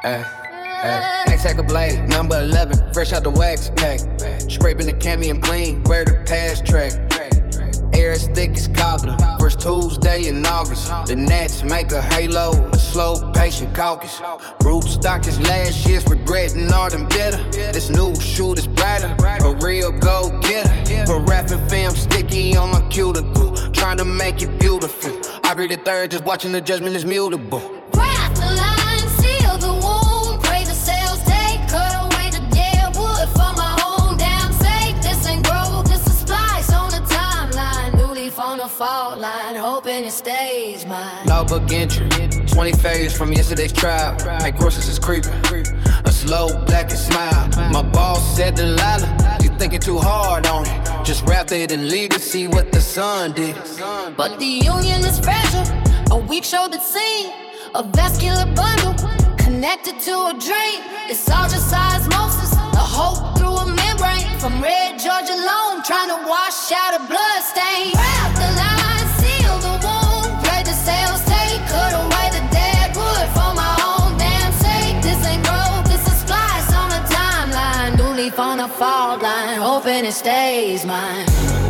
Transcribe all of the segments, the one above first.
Next hack a blade, number 11, fresh out the wax pack. Scraping the cami and clean, where the pass track. Air as thick as cobbler, first Tuesday in August. The Nats make a halo, a slow, patient caucus. Root stock is last year's regretting all them bitter. This new shoot is brighter, a real go-getter. Paraffin film sticky on my cuticle, trying to make it beautiful. I read the third, just watching the judgment is mutable. Craft the line, seal the wound, pray the sales take, cut away the dead wood for my own damn sake. This ain't growth, this is splice on the timeline. New leaf on the fault line, hoping it stays mine. Logbook entry, 20 failures from yesterday's trial. My groceries is creeping, a slow blackened smile. My boss said Delilah, you thinking too hard on it. Just wrap it in legal, see what the sun did. But the union is fragile, a weak shouldered seam, a vascular bundle connected to a dream. It's all just osmosis, a hope through a membrane. From red Georgia alone, trying to wash out a blood stain. Wrap the line, seal the wound, pray the sales take, cut away the dead wood for my own damn sake. This ain't growth, this is splice on the timeline. New leaf on the fault line, hoping it stays mine.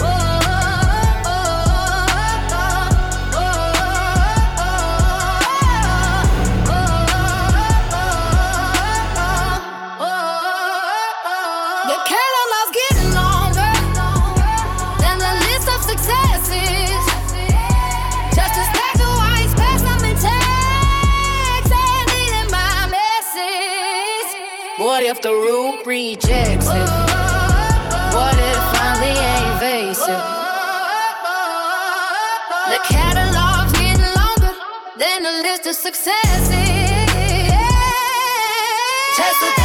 What if the root rejects it? What if finally ain't invasive? The catalog's getting longer than the list of successes. Just